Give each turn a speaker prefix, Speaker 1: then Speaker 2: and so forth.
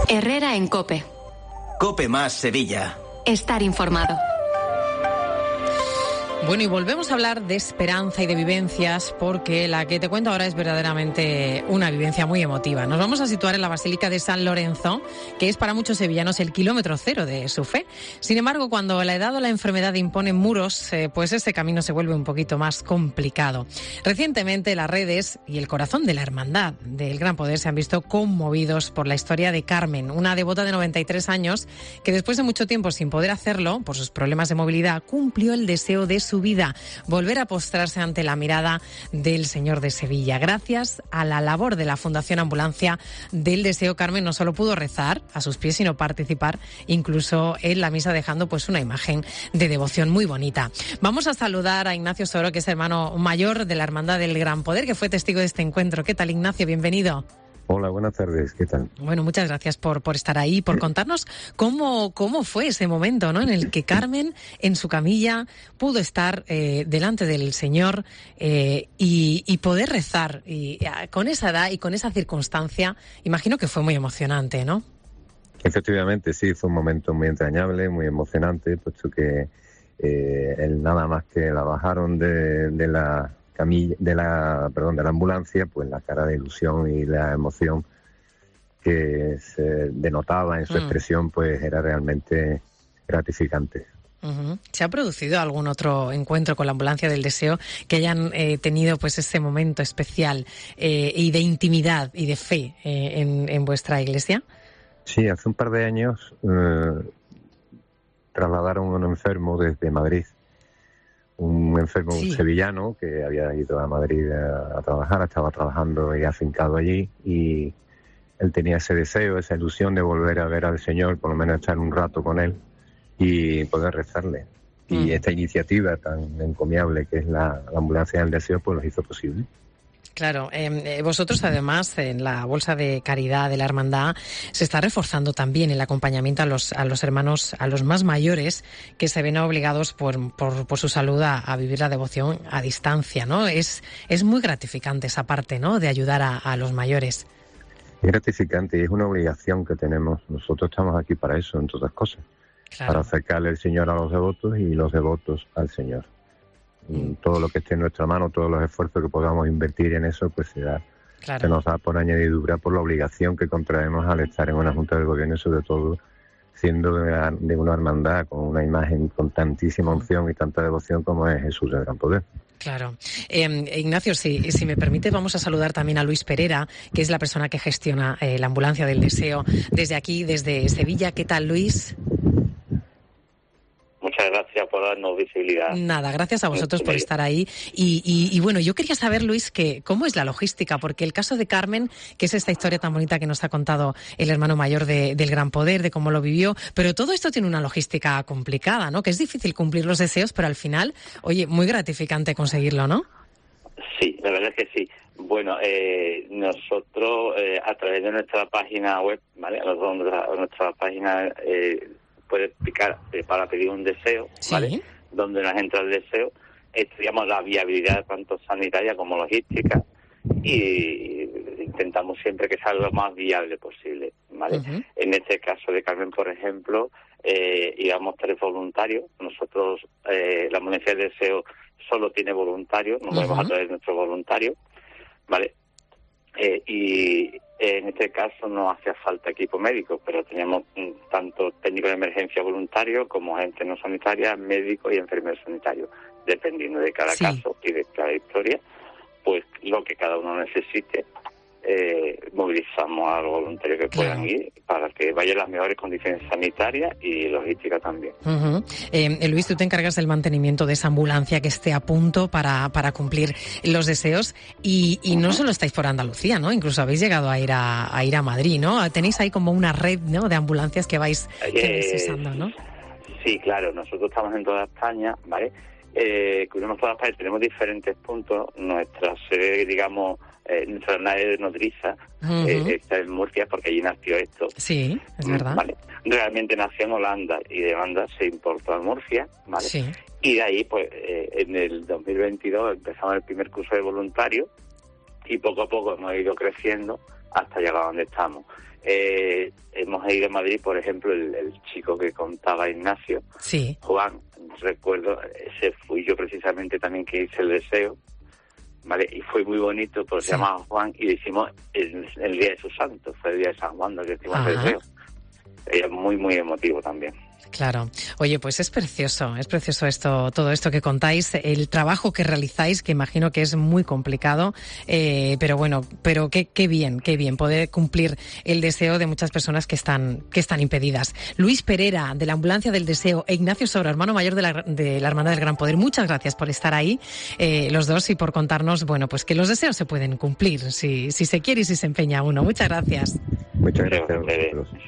Speaker 1: Herrera en COPE.
Speaker 2: COPE más Sevilla.
Speaker 1: Estar informado.
Speaker 3: Bueno, y volvemos a hablar de esperanza y de vivencias, porque la que te cuento ahora es verdaderamente una vivencia muy emotiva. Nos vamos a situar en la Basílica de San Lorenzo, que es para muchos sevillanos el kilómetro cero de su fe. Sin embargo, cuando la edad o la enfermedad imponen muros, pues este camino se vuelve un poquito más complicado. Recientemente las redes y el corazón de la hermandad del Gran Poder se han visto conmovidos por la historia de Carmen, una devota de 93 años que después de mucho tiempo sin poder hacerlo, por sus problemas de movilidad, cumplió el deseo de su vida, volver a postrarse ante la mirada del Señor de Sevilla. Gracias a la labor de la Fundación Ambulancia del Deseo, Carmen no solo pudo rezar a sus pies, sino participar incluso en la misa, dejando pues una imagen de devoción muy bonita. Vamos a saludar a Ignacio Soro, que es hermano mayor de la Hermandad del Gran Poder, que fue testigo de este encuentro. ¿Qué tal, Ignacio? Bienvenido.
Speaker 4: Hola, buenas tardes, ¿qué tal?
Speaker 3: Bueno, muchas gracias por estar ahí, por contarnos cómo fue ese momento, ¿no?, en el que Carmen, en su camilla, pudo estar delante del Señor y poder rezar. Y con esa edad y con esa circunstancia, imagino que fue muy emocionante, ¿no?
Speaker 4: Efectivamente, sí, fue un momento muy entrañable, muy emocionante, puesto que él nada más que la bajaron de la ambulancia, pues la cara de ilusión y la emoción que se denotaba en su expresión, pues era realmente gratificante.
Speaker 3: Uh-huh. ¿Se ha producido algún otro encuentro con la Ambulancia del Deseo que hayan tenido pues ese momento especial y de intimidad y de fe en vuestra iglesia?
Speaker 4: Sí, hace un par de años trasladaron a un enfermo desde Madrid. Un enfermo sevillano que había ido a Madrid a trabajar, estaba trabajando y afincado allí, y él tenía ese deseo, esa ilusión de volver a ver al Señor, por lo menos estar un rato con él y poder rezarle. Y esta iniciativa tan encomiable que es la Ambulancia del Deseo, pues lo hizo posible.
Speaker 3: Claro, vosotros además en la bolsa de caridad de la hermandad se está reforzando también el acompañamiento a los hermanos, a los más mayores, que se ven obligados por su salud a vivir la devoción a distancia, ¿no? Es muy gratificante esa parte, ¿no?, de ayudar a los mayores.
Speaker 4: Es gratificante y es una obligación que tenemos. Nosotros estamos aquí para eso, entre otras cosas. Claro. Para acercarle el Señor a los devotos y los devotos al Señor. Todo lo que esté en nuestra mano, todos los esfuerzos que podamos invertir en eso, pues se nos da por añadidura por la obligación que contraemos al estar en una junta de gobierno, y sobre todo siendo de una hermandad con una imagen con tantísima unción y tanta devoción como es Jesús del Gran Poder.
Speaker 3: Claro. Ignacio, si me permite, vamos a saludar también a Luis Pereira, que es la persona que gestiona la Ambulancia del Deseo desde aquí, desde Sevilla. ¿Qué tal, Luis?
Speaker 5: Muchas gracias por darnos visibilidad.
Speaker 3: Nada, gracias a vosotros por estar ahí. Y bueno, yo quería saber, Luis, cómo es la logística, porque el caso de Carmen, que es esta historia tan bonita que nos ha contado el hermano mayor del Gran Poder, de cómo lo vivió, pero todo esto tiene una logística complicada, ¿no? Que es difícil cumplir los deseos, pero al final, oye, muy gratificante conseguirlo, ¿no?
Speaker 5: Sí, la verdad es que sí. Bueno, nosotros a través de nuestra página web, ¿vale? Nuestra página puedes picar para pedir un deseo, ¿vale? Sí. Donde nos entra el deseo, estudiamos la viabilidad tanto sanitaria como logística y intentamos siempre que sea lo más viable posible, ¿vale? Uh-huh. En este caso de Carmen, por ejemplo, íbamos 3 voluntarios. Nosotros, la Ambulancia del Deseo solo tiene voluntarios, nos movemos a través de nuestros voluntarios, ¿vale? Y en este caso no hacía falta equipo médico, pero teníamos tanto técnicos de emergencia voluntarios como gente no sanitaria, médicos y enfermeros sanitarios. Dependiendo de cada caso y de cada historia, pues lo que cada uno necesite, movilizamos a los voluntarios que puedan ir para que vayan las mejores condiciones sanitarias y logísticas también.
Speaker 3: Uh-huh. Luis, tú te encargas del mantenimiento de esa ambulancia que esté a punto para cumplir los deseos y no solo estáis por Andalucía, ¿no? Incluso habéis llegado a ir a Madrid, ¿no? Tenéis ahí como una red, ¿no?, de ambulancias que vais usando, ¿no?
Speaker 5: Sí, claro, nosotros estamos en toda España, ¿vale? Cubrimos toda España, tenemos diferentes puntos. Nuestra sede, digamos, nuestra nave de nodriza está en Murcia, porque allí nació esto.
Speaker 3: Sí, es verdad.
Speaker 5: ¿Vale? Realmente nació en Holanda y de Holanda se importó a Murcia, ¿vale? Sí. Y de ahí, pues, en el 2022 empezamos el primer curso de voluntarios y poco a poco hemos ido creciendo hasta llegar a donde estamos. Hemos ido a Madrid, por ejemplo, el chico que contaba Ignacio,
Speaker 3: sí.
Speaker 5: Juan, recuerdo, ese fui yo precisamente también que hice el deseo, ¿vale? Y fue muy bonito, porque se llamaba Juan, y lo hicimos el día de su santo, fue el día de San Juan, que hicimos el deseo. Es muy, muy emotivo también.
Speaker 3: Claro. Oye, pues es precioso esto, todo esto que contáis, el trabajo que realizáis, que imagino que es muy complicado, pero bueno, pero qué bien poder cumplir el deseo de muchas personas que están impedidas. Luis Perera, de la Ambulancia del Deseo, e Ignacio Sobra, hermano mayor de la Hermandad del Gran Poder, muchas gracias por estar ahí, los dos, y por contarnos, bueno, pues que los deseos se pueden cumplir, si se quiere y si se empeña uno. Muchas gracias.
Speaker 4: Muchas gracias a vosotros.